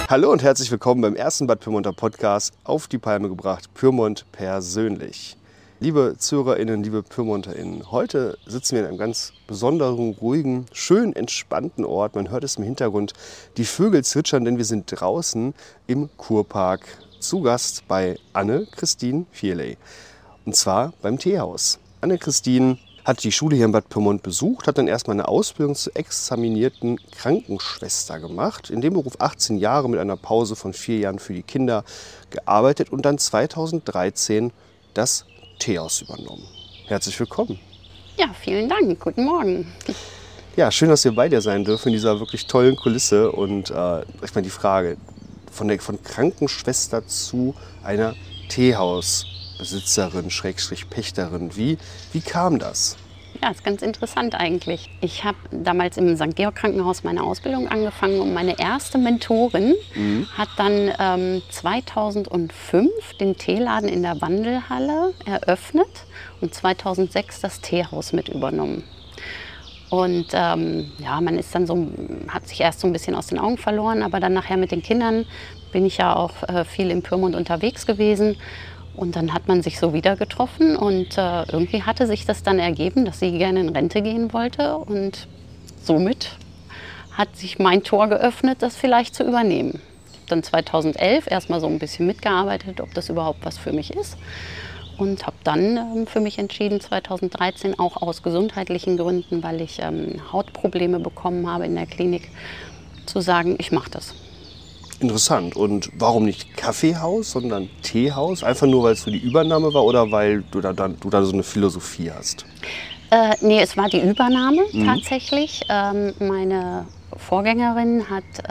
Hallo und herzlich willkommen beim ersten Bad Pyrmonter Podcast auf die Palme gebracht, Pyrmont persönlich. Liebe ZuhörerInnen, liebe PyrmonterInnen, heute sitzen wir in einem ganz besonderen, ruhigen, schön entspannten Ort. Man hört es im Hintergrund, die Vögel zwitschern, denn wir sind draußen im Kurpark zu Gast bei Anne-Christine Vierley. Und zwar beim Teehaus. Anne-Christine hat die Schule hier in Bad Pyrmont besucht, hat dann erstmal eine Ausbildung zur examinierten Krankenschwester gemacht, in dem Beruf 18 Jahre mit einer Pause von 4 Jahren für die Kinder gearbeitet und dann 2013 das Teehaus übernommen. Herzlich willkommen. Ja, vielen Dank. Guten Morgen. Ja, schön, dass wir bei dir sein dürfen in dieser wirklich tollen Kulisse. Und ich meine, die Frage von Krankenschwester zu einer Teehausbesitzerin, Pächterin. Wie kam das? Ja, ist ganz interessant eigentlich. Ich habe damals im St. Georg Krankenhaus meine Ausbildung angefangen und meine erste Mentorin hat dann 2005 den Teeladen in der Wandelhalle eröffnet und 2006 das Teehaus mit übernommen. Und man ist dann hat sich erst so ein bisschen aus den Augen verloren, aber dann nachher mit den Kindern bin ich ja auch viel in Pyrmont unterwegs gewesen. Und dann hat man sich so wieder getroffen und irgendwie hatte sich das dann ergeben, dass sie gerne in Rente gehen wollte. Und somit hat sich mein Tor geöffnet, das vielleicht zu übernehmen. Ich habe dann 2011 erstmal so ein bisschen mitgearbeitet, ob das überhaupt was für mich ist. Und habe dann für mich entschieden, 2013 auch aus gesundheitlichen Gründen, weil ich Hautprobleme bekommen habe in der Klinik, zu sagen, ich mache das. Interessant. Und warum nicht Kaffeehaus, sondern Teehaus? Einfach nur, weil es so die Übernahme war oder weil du da so eine Philosophie hast? Nee, es war die Übernahme tatsächlich. Meine Vorgängerin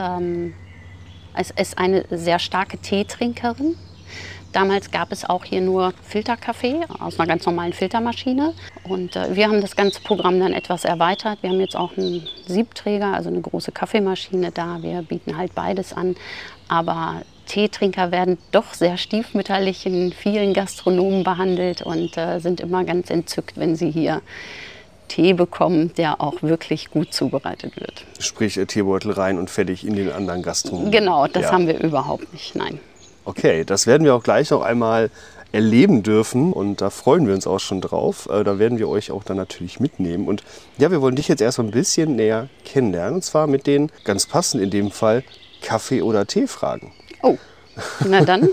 ist eine sehr starke Teetrinkerin. Damals gab es auch hier nur Filterkaffee aus einer ganz normalen Filtermaschine. Und wir haben das ganze Programm dann etwas erweitert. Wir haben jetzt auch einen Siebträger, also eine große Kaffeemaschine da. Wir bieten halt beides an. Aber Teetrinker werden doch sehr stiefmütterlich in vielen Gastronomen behandelt und sind immer ganz entzückt, wenn sie hier Tee bekommen, der auch wirklich gut zubereitet wird. Sprich Teebeutel rein und fertig in den anderen Gastronomen. Genau, das haben wir überhaupt nicht, nein. Okay, das werden wir auch gleich noch einmal erleben dürfen und da freuen wir uns auch schon drauf. Da werden wir euch auch dann natürlich mitnehmen. Und ja, wir wollen dich jetzt erstmal ein bisschen näher kennenlernen und zwar mit den, ganz passend in dem Fall, Kaffee- oder Tee-Fragen. Oh, na dann.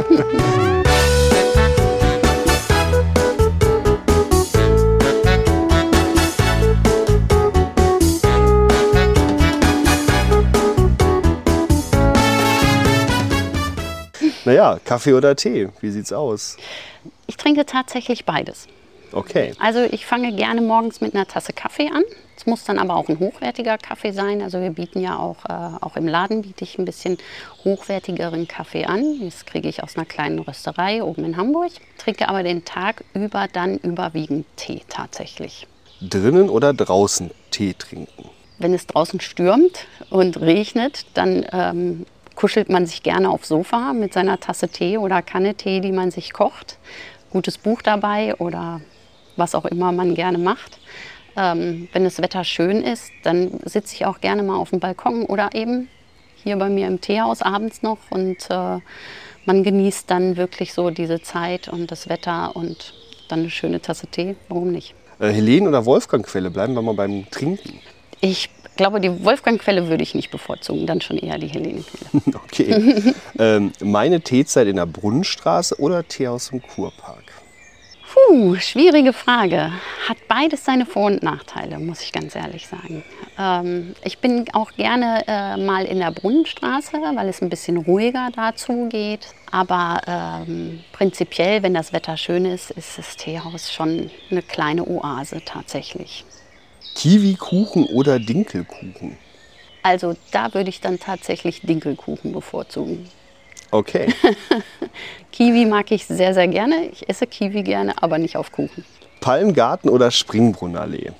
Naja, Kaffee oder Tee, wie sieht's aus? Ich trinke tatsächlich beides. Okay. Also ich fange gerne morgens mit einer Tasse Kaffee an. Es muss dann aber auch ein hochwertiger Kaffee sein. Also wir bieten ja auch im Laden biete ich ein bisschen hochwertigeren Kaffee an. Das kriege ich aus einer kleinen Rösterei oben in Hamburg. Trinke aber den Tag über dann überwiegend Tee tatsächlich. Drinnen oder draußen Tee trinken? Wenn es draußen stürmt und regnet, dann kuschelt man sich gerne aufs Sofa mit seiner Tasse Tee oder Kanne Tee, die man sich kocht. Gutes Buch dabei oder was auch immer man gerne macht. Wenn das Wetter schön ist, dann sitze ich auch gerne mal auf dem Balkon oder eben hier bei mir im Teehaus abends noch. Und man genießt dann wirklich so diese Zeit und das Wetter und dann eine schöne Tasse Tee. Warum nicht? Helen oder Wolfgang-Quelle, bleiben wir mal beim Trinken. Ich glaube, die Wolfgang-Quelle würde ich nicht bevorzugen, dann schon eher die Helene-Quelle. Okay. Meine Teezeit in der Brunnenstraße oder Teehaus im Kurpark? Schwierige Frage. Hat beides seine Vor- und Nachteile, muss ich ganz ehrlich sagen. Ich bin auch gerne mal in der Brunnenstraße, weil es ein bisschen ruhiger dazu geht. Aber prinzipiell, wenn das Wetter schön ist, ist das Teehaus schon eine kleine Oase tatsächlich. Kiwikuchen oder Dinkelkuchen? Also da würde ich dann tatsächlich Dinkelkuchen bevorzugen. Okay. Kiwi mag ich sehr, sehr gerne. Ich esse Kiwi gerne, aber nicht auf Kuchen. Palmgarten oder Springbrunnenallee?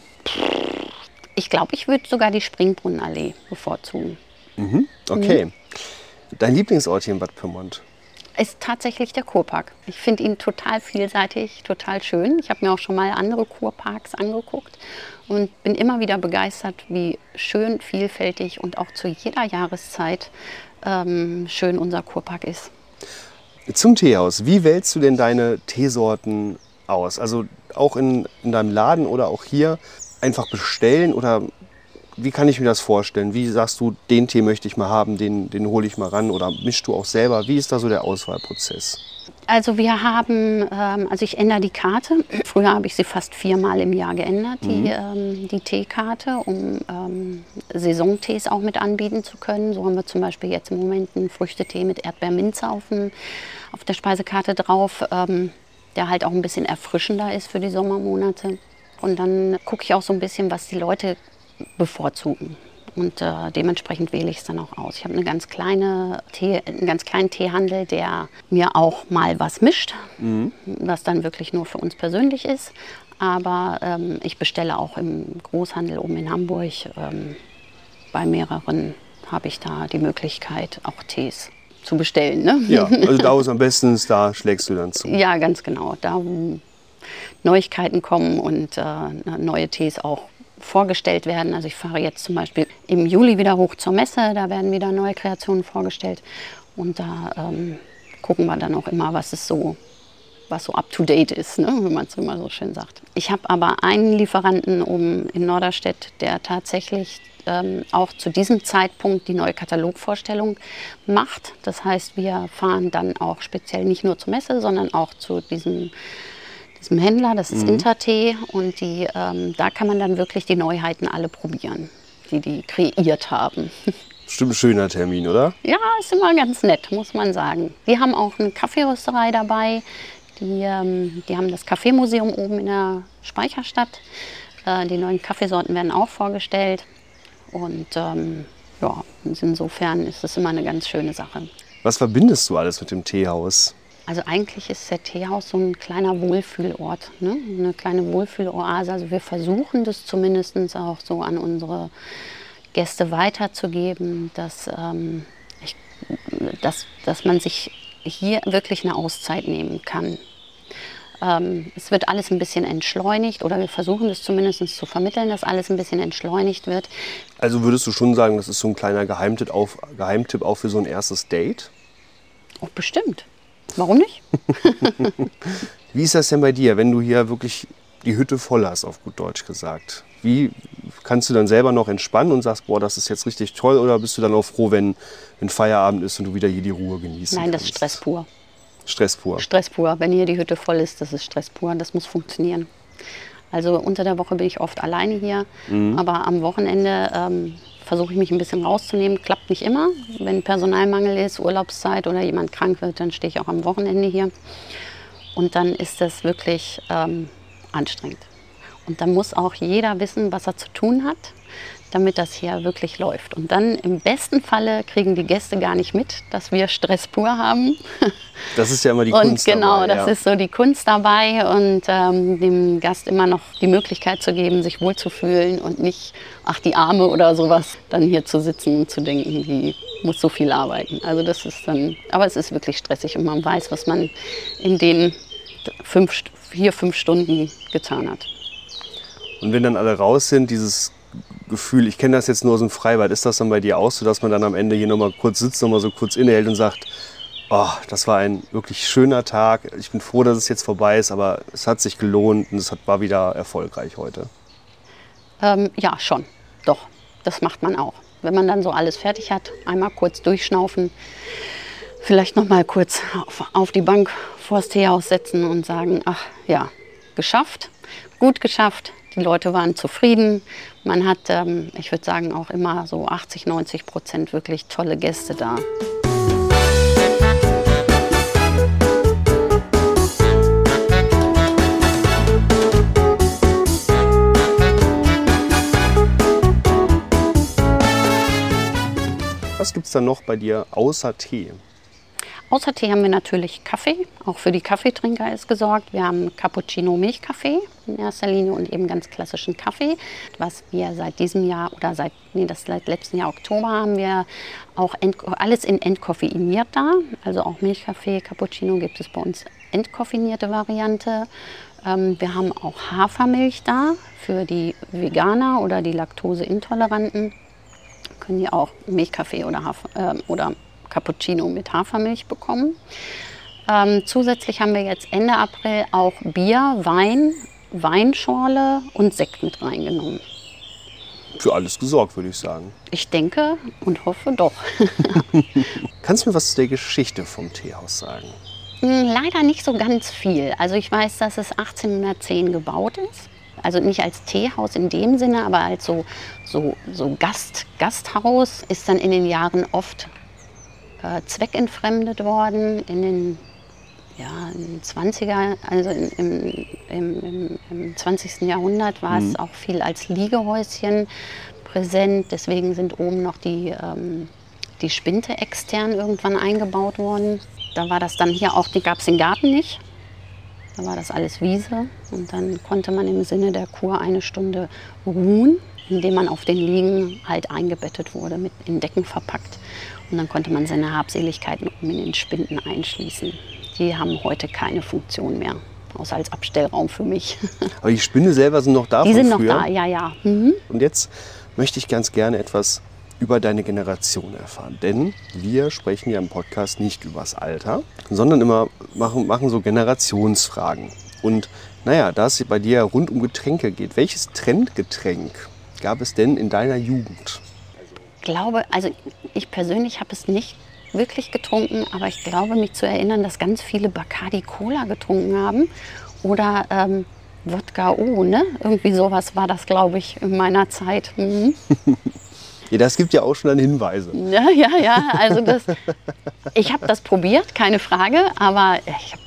Ich glaube, ich würde sogar die Springbrunnenallee bevorzugen. Okay. Dein Lieblingsort hier in Bad Pyrmont? Ist tatsächlich der Kurpark. Ich finde ihn total vielseitig, total schön. Ich habe mir auch schon mal andere Kurparks angeguckt und bin immer wieder begeistert, wie schön, vielfältig und auch zu jeder Jahreszeit schön unser Kurpark ist. Zum Teehaus. Wie wählst du denn deine Teesorten aus? Also auch in deinem Laden oder auch hier einfach bestellen oder wie kann ich mir das vorstellen? Wie sagst du, den Tee möchte ich mal haben, den hole ich mal ran oder mischst du auch selber? Wie ist da so der Auswahlprozess? Also wir haben, also ich ändere die Karte. Früher habe ich sie fast 4-mal im Jahr geändert, die Teekarte, um Saisontees auch mit anbieten zu können. So haben wir zum Beispiel jetzt im Moment einen Früchtetee mit Erdbeerminze auf der Speisekarte drauf, der halt auch ein bisschen erfrischender ist für die Sommermonate. Und dann gucke ich auch so ein bisschen, was die Leute bevorzugen. Und dementsprechend wähle ich es dann auch aus. Ich habe einen ganz kleinen Teehandel, der mir auch mal was mischt, was dann wirklich nur für uns persönlich ist. Aber ich bestelle auch im Großhandel oben in Hamburg. Bei mehreren habe ich da die Möglichkeit, auch Tees zu bestellen. Ne? Ja, also da wo es am besten ist, da schlägst du dann zu. Ja, ganz genau. Da wo Neuigkeiten kommen und neue Tees auch vorgestellt werden. Also ich fahre jetzt zum Beispiel im Juli wieder hoch zur Messe, da werden wieder neue Kreationen vorgestellt und da gucken wir dann auch immer, was so up to date ist, ne? Wenn man es immer so schön sagt. Ich habe aber einen Lieferanten oben in Norderstedt, der tatsächlich auch zu diesem Zeitpunkt die neue Katalogvorstellung macht. Das heißt, wir fahren dann auch speziell nicht nur zur Messe, sondern auch zu diesem Händler, das ist Intertee und da kann man dann wirklich die Neuheiten alle probieren, die kreiert haben. Bestimmt ein schöner Termin, oder? Ja, ist immer ganz nett, muss man sagen. Die haben auch eine Kaffeerösterei dabei, die haben das Kaffeemuseum oben in der Speicherstadt. Die neuen Kaffeesorten werden auch vorgestellt und ja, insofern ist es immer eine ganz schöne Sache. Was verbindest du alles mit dem Teehaus? Also eigentlich ist der Teehaus so ein kleiner Wohlfühlort, ne? Eine kleine Wohlfühloase. Also wir versuchen das zumindest auch so an unsere Gäste weiterzugeben, dass man sich hier wirklich eine Auszeit nehmen kann. Es wird alles ein bisschen entschleunigt oder wir versuchen das zumindest zu vermitteln, dass alles ein bisschen entschleunigt wird. Also würdest du schon sagen, das ist so ein kleiner Geheimtipp auch für so ein erstes Date? Oh, bestimmt. Warum nicht? Wie ist das denn bei dir, wenn du hier wirklich die Hütte voll hast, auf gut Deutsch gesagt? Wie kannst du dann selber noch entspannen und sagst, boah, das ist jetzt richtig toll? Oder bist du dann auch froh, wenn Feierabend ist und du wieder hier die Ruhe genießen Nein, kannst? das ist Stress pur. Stress pur? Stress pur. Wenn hier die Hütte voll ist, das ist Stress pur. Das muss funktionieren. Also unter der Woche bin ich oft alleine hier, aber am Wochenende versuche ich mich ein bisschen rauszunehmen. Klappt nicht immer. Wenn Personalmangel ist, Urlaubszeit oder jemand krank wird, dann stehe ich auch am Wochenende hier. Und dann ist das wirklich anstrengend. Und dann muss auch jeder wissen, was er zu tun hat, damit das hier wirklich läuft. Und dann im besten Falle kriegen die Gäste gar nicht mit, dass wir Stress pur haben. Das ist ja immer die Kunst dabei. Und genau, das ist so die Kunst dabei und dem Gast immer noch die Möglichkeit zu geben, sich wohlzufühlen und nicht, ach die Arme oder sowas, dann hier zu sitzen und zu denken, die muss so viel arbeiten. Also das ist dann, aber es ist wirklich stressig und man weiß, was man in den 4-5 Stunden getan hat. Und wenn dann alle raus sind, dieses Gefühl, ich kenne das jetzt nur aus dem Freibad, ist das dann bei dir auch so, dass man dann am Ende hier nochmal kurz sitzt, nochmal so kurz innehält und sagt, oh, das war ein wirklich schöner Tag, ich bin froh, dass es jetzt vorbei ist, aber es hat sich gelohnt und es war wieder erfolgreich heute? Ja, schon, doch, das macht man auch. Wenn man dann so alles fertig hat, einmal kurz durchschnaufen, vielleicht nochmal kurz auf die Bank vor das Teehaus setzen und sagen, ach ja, geschafft, gut geschafft. Die Leute waren zufrieden. Man hat, ich würde sagen, auch immer so 80-90% wirklich tolle Gäste da. Was gibt es dann noch bei dir außer Tee? Außer Tee haben wir natürlich Kaffee. Auch für die Kaffeetrinker ist gesorgt. Wir haben Cappuccino Milchkaffee in erster Linie und eben ganz klassischen Kaffee. Was wir seit diesem Jahr oder seit letzten Jahr Oktober haben wir auch alles in entkoffeiniert da. Also auch Milchkaffee, Cappuccino gibt es bei uns entkoffeinierte Variante. Wir haben auch Hafermilch da für die Veganer oder die Laktoseintoleranten. Können die auch Milchkaffee oder Cappuccino mit Hafermilch bekommen. Zusätzlich haben wir jetzt Ende April auch Bier, Wein, Weinschorle und Sekt mit reingenommen. Für alles gesorgt, würde ich sagen. Ich denke und hoffe doch. Kannst du mir was zu der Geschichte vom Teehaus sagen? Leider nicht so ganz viel. Also ich weiß, dass es 1810 gebaut ist. Also nicht als Teehaus in dem Sinne, aber als so Gasthaus, ist dann in den Jahren oft zweckentfremdet worden. In den 20er, also im 20. Jahrhundert war es auch viel als Liegehäuschen präsent. Deswegen sind oben noch die Spinte extern irgendwann eingebaut worden. Da war das dann hier auch, die gab es den Garten nicht. Da war das alles Wiese. Und dann konnte man im Sinne der Kur eine Stunde ruhen, indem man auf den Liegen halt eingebettet wurde, in Decken verpackt. Und dann konnte man seine Habseligkeiten oben in den Spinden einschließen. Die haben heute keine Funktion mehr, außer als Abstellraum für mich. Aber die Spinde selber sind noch da Die von sind noch früher? da, ja. Mhm. Und jetzt möchte ich ganz gerne etwas über deine Generation erfahren. Denn wir sprechen ja im Podcast nicht über das Alter, sondern immer machen so Generationsfragen. Und naja, da es bei dir rund um Getränke geht, welches Trendgetränk gab es denn in deiner Jugend? Ich glaube, also ich persönlich habe es nicht wirklich getrunken, aber ich glaube, mich zu erinnern, dass ganz viele Bacardi Cola getrunken haben oder Wodka O, ne? Irgendwie sowas war das, glaube ich, in meiner Zeit. Mhm. Ja, das gibt ja auch schon dann Hinweise. Ja, also ich habe das probiert, keine Frage, aber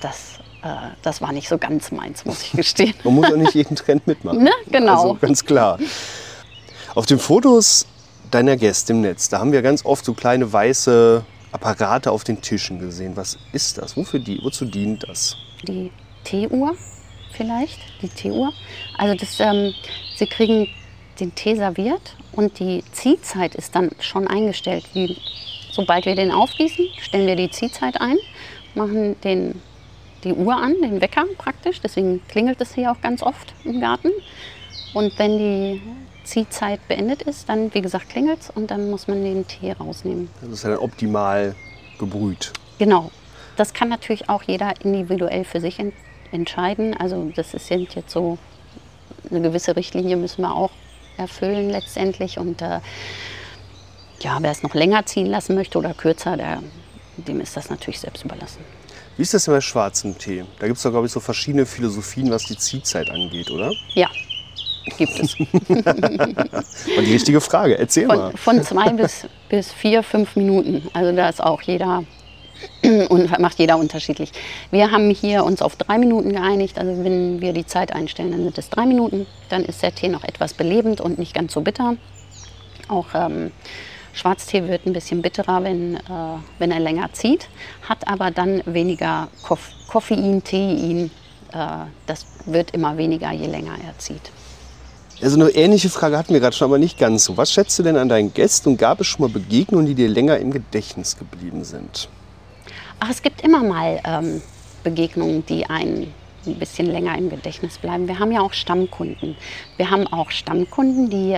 das war nicht so ganz meins, muss ich gestehen. Man muss auch nicht jeden Trend mitmachen. Ne? Genau. Also ganz klar. Auf den Fotos deiner Gäste im Netz, da haben wir ganz oft so kleine weiße Apparate auf den Tischen gesehen. Was ist das? Wozu dient das? Die Teeuhr vielleicht, die Teeuhr. Also sie kriegen den Tee serviert und die Ziehzeit ist dann schon eingestellt. Sobald wir den aufgießen, stellen wir die Ziehzeit ein, machen die Uhr an, den Wecker praktisch. Deswegen klingelt es hier auch ganz oft im Garten. Und wenn die Ziehzeit beendet ist, dann, wie gesagt, klingelt es und dann muss man den Tee rausnehmen. Das ist ja dann optimal gebrüht. Genau. Das kann natürlich auch jeder individuell für sich entscheiden. Also das ist jetzt so, eine gewisse Richtlinie müssen wir auch erfüllen letztendlich. Und wer es noch länger ziehen lassen möchte oder kürzer, dem ist das natürlich selbst überlassen. Wie ist das denn bei schwarzem Tee? Da gibt es doch, glaube ich, so verschiedene Philosophien, was die Ziehzeit angeht, oder? Ja. Gibt es. Und die richtige Frage, erzähl mal. Von 2 bis 4, 5 Minuten. Also da ist auch jeder und macht jeder unterschiedlich. Wir haben hier uns auf 3 Minuten geeinigt. Also wenn wir die Zeit einstellen, dann sind es 3 Minuten. Dann ist der Tee noch etwas belebend und nicht ganz so bitter. Auch Schwarztee wird ein bisschen bitterer, wenn er länger zieht, hat aber dann weniger Koffein, Tein. Das wird immer weniger, je länger er zieht. Also eine ähnliche Frage hatten wir gerade schon, aber nicht ganz so. Was schätzt du denn an deinen Gästen und gab es schon mal Begegnungen, die dir länger im Gedächtnis geblieben sind? Ach, es gibt immer mal Begegnungen, die ein bisschen länger im Gedächtnis bleiben. Wir haben ja auch Stammkunden. Wir haben auch Stammkunden, die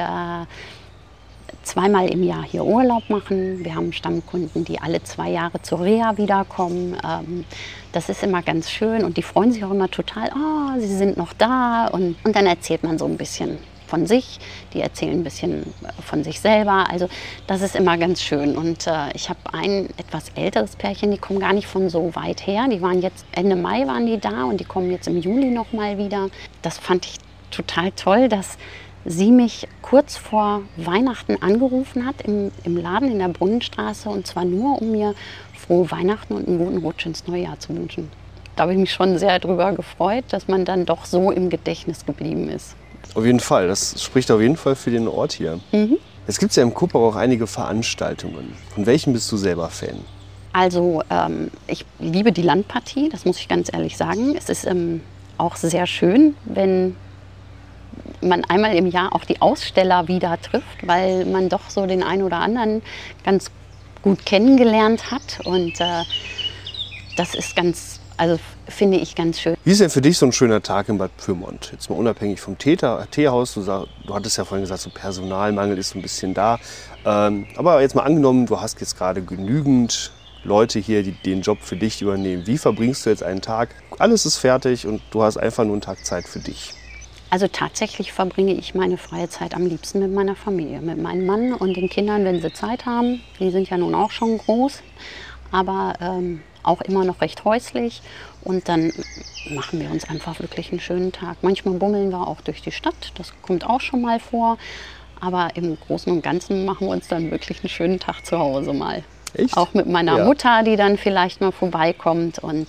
2-mal im Jahr hier Urlaub machen. Wir haben Stammkunden, die alle 2 Jahre zur Reha wiederkommen. Das ist immer ganz schön und die freuen sich auch immer total, oh, sie sind noch da. Und dann erzählt man so ein bisschen von sich, die erzählen ein bisschen von sich selber. Also das ist immer ganz schön. Und ich habe ein etwas älteres Pärchen, die kommen gar nicht von so weit her. Die waren jetzt, Ende Mai waren die da und die kommen jetzt im Juli noch mal wieder. Das fand ich total toll, dass sie mich kurz vor Weihnachten angerufen hat im Laden in der Brunnenstraße und zwar nur, um mir frohe Weihnachten und einen guten Rutsch ins neue Jahr zu wünschen. Da habe ich mich schon sehr drüber gefreut, dass man dann doch so im Gedächtnis geblieben ist. Auf jeden Fall, das spricht auf jeden Fall für den Ort hier. Mhm. Es gibt ja im Kuppau auch einige Veranstaltungen. Von welchen bist du selber Fan? Also ich liebe die Landpartie, das muss ich ganz ehrlich sagen. Es ist auch sehr schön, wenn man einmal im Jahr auch die Aussteller wieder trifft, weil man doch so den einen oder anderen ganz gut kennengelernt hat. Und das ist ganz Also finde ich ganz schön. Wie ist denn für dich so ein schöner Tag in Bad Pyrmont? Jetzt mal unabhängig vom Teehaus. Du hattest ja vorhin gesagt, so Personalmangel ist so ein bisschen da. Aber jetzt mal angenommen, du hast jetzt gerade genügend Leute hier, die den Job für dich übernehmen. Wie verbringst du jetzt einen Tag? Alles ist fertig und du hast einfach nur einen Tag Zeit für dich. Also tatsächlich verbringe ich meine freie Zeit am liebsten mit meiner Familie, mit meinem Mann und den Kindern, wenn sie Zeit haben. Die sind ja nun auch schon groß, aber auch immer noch recht häuslich. Und dann machen wir uns einfach wirklich einen schönen Tag. Manchmal bummeln wir auch durch die Stadt, das kommt auch schon mal vor. Aber im Großen und Ganzen machen wir uns dann wirklich einen schönen Tag zu Hause mal. Echt? Auch mit meiner Mutter, die dann vielleicht mal vorbeikommt. Und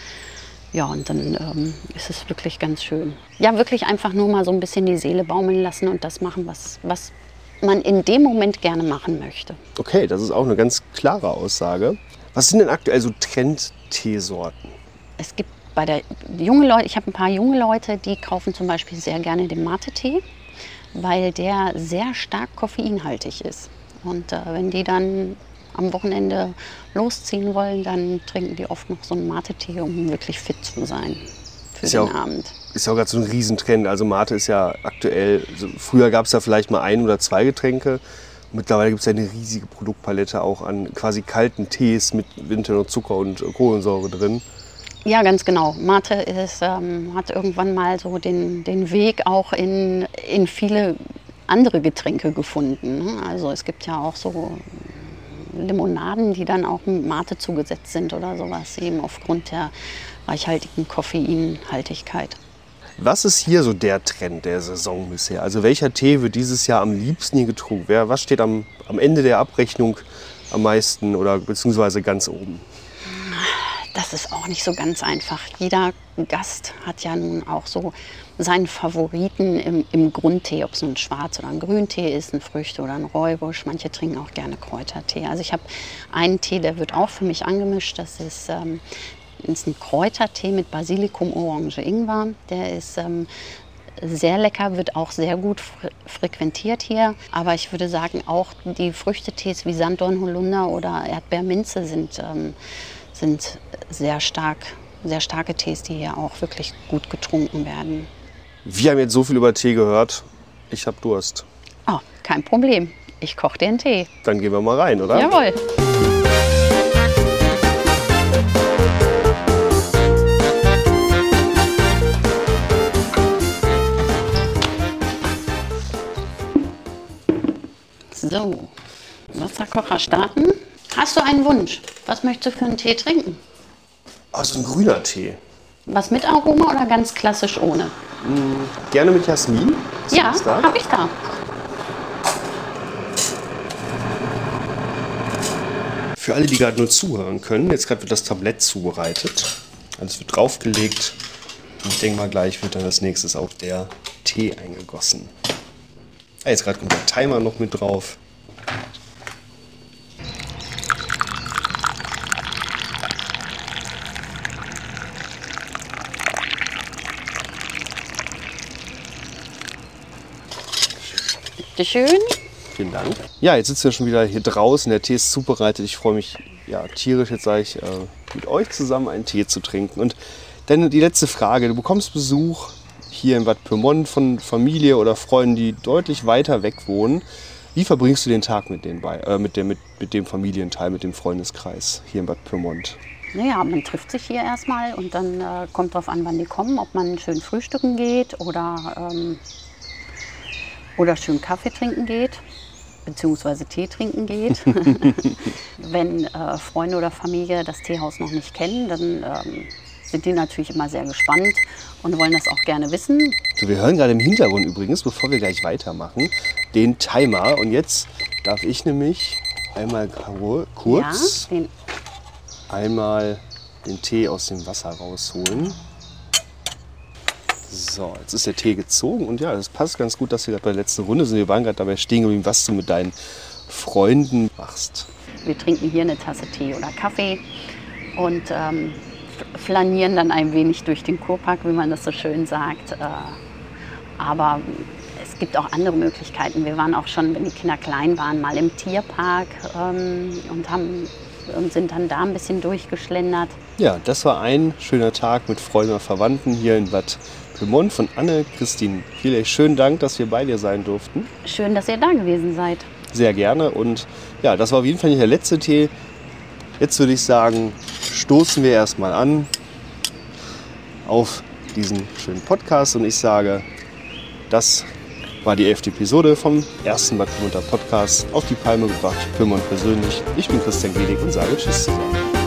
und dann ist es wirklich ganz schön. Ja, wirklich einfach nur mal so ein bisschen die Seele baumeln lassen und das machen, was man in dem Moment gerne machen möchte. Okay, das ist auch eine ganz klare Aussage. Was sind denn aktuell so Trend-Teesorten? Es gibt ich habe ein paar junge Leute, die kaufen zum Beispiel sehr gerne den Mate-Tee, weil der sehr stark koffeinhaltig ist. Und wenn die dann am Wochenende losziehen wollen, dann trinken die oft noch so einen Mate-Tee, um wirklich fit zu sein für den Abend. Ist ja auch gerade so ein Riesentrend. Also Mate ist ja aktuell, früher gab es ja vielleicht mal 1 oder 2 Getränke. Mittlerweile gibt es ja eine riesige Produktpalette auch an quasi kalten Tees mit Winter und Zucker und Kohlensäure drin. Ja, ganz genau. Mate hat irgendwann mal so den Weg auch in viele andere Getränke gefunden. Also es gibt ja auch so Limonaden, die dann auch mit Mate zugesetzt sind oder sowas, eben aufgrund der reichhaltigen Koffeinhaltigkeit. Was ist hier so der Trend der Saison bisher? Also welcher Tee wird dieses Jahr am liebsten hier getrunken? Was steht am Ende der Abrechnung am meisten oder beziehungsweise ganz oben? Das ist auch nicht so ganz einfach. Jeder Gast hat ja nun auch so seinen Favoriten im Grundtee, ob es nun ein Schwarz- oder ein Grüntee ist, ein Früchte- oder ein Räubusch. Manche trinken auch gerne Kräutertee. Also ich habe einen Tee, der wird auch für mich angemischt. Das ist ein Kräutertee mit Basilikum, Orange, Ingwer. Der ist sehr lecker, wird auch sehr gut frequentiert hier. Aber ich würde sagen, auch die Früchtetees wie Sanddorn, Holunder oder Erdbeerminze sind sehr starke Tees, die hier auch wirklich gut getrunken werden. Wir haben jetzt so viel über Tee gehört. Ich habe Durst. Oh, kein Problem. Ich koche dir einen Tee. Dann gehen wir mal rein, oder? Jawohl. So, Wasserkocher starten. Hast du einen Wunsch? Was möchtest du für einen Tee trinken? Also ein grüner Tee. Was mit Aroma oder ganz klassisch ohne? Gerne mit Jasmin. Ja, habe ich da. Für alle, die gerade nur zuhören können, jetzt gerade wird das Tablett zubereitet. Alles wird draufgelegt. Und ich denke mal, gleich wird dann als nächstes auch der Tee eingegossen. Jetzt gerade kommt der Timer noch mit drauf. Schön. Vielen Dank. Ja, jetzt sitzen wir schon wieder hier draußen. Der Tee ist zubereitet. Ich freue mich tierisch, jetzt sage ich, mit euch zusammen einen Tee zu trinken. Und dann die letzte Frage. Du bekommst Besuch hier in Bad Pyrmont von Familie oder Freunden, die deutlich weiter weg wohnen. Wie verbringst du den Tag mit dem Familienteil, mit dem Freundeskreis hier in Bad Pyrmont? Naja, man trifft sich hier erstmal und dann kommt drauf an, wann die kommen, ob man schön frühstücken geht oder schön Kaffee trinken geht, beziehungsweise Tee trinken geht. Wenn Freunde oder Familie das Teehaus noch nicht kennen, dann sind die natürlich immer sehr gespannt und wollen das auch gerne wissen. So, wir hören gerade im Hintergrund übrigens, bevor wir gleich weitermachen, den Timer. Und jetzt darf ich nämlich einmal kurz einmal den Tee aus dem Wasser rausholen. So, jetzt ist der Tee gezogen und ja, das passt ganz gut, dass wir gerade bei der letzten Runde sind. Wir waren gerade dabei stehen geblieben, was du mit deinen Freunden machst. Wir trinken hier eine Tasse Tee oder Kaffee und flanieren dann ein wenig durch den Kurpark, wie man das so schön sagt. Aber es gibt auch andere Möglichkeiten. Wir waren auch schon, wenn die Kinder klein waren, mal im Tierpark und haben und sind dann da ein bisschen durchgeschlendert. Ja, das war ein schöner Tag mit Freunden und Verwandten hier in Bad Pyrmont von Anne-Christine Pielech. Schönen Dank, dass wir bei dir sein durften. Schön, dass ihr da gewesen seid. Sehr gerne. Und ja, das war auf jeden Fall nicht der letzte Tee. Jetzt würde ich sagen, stoßen wir erstmal an auf diesen schönen Podcast. Und ich sage, das war die 11. Episode vom ersten Bad Pyrmonter Podcast. Auf die Palme gebracht, Pyrmont persönlich. Ich bin Christian Gehlig und sage Tschüss zusammen.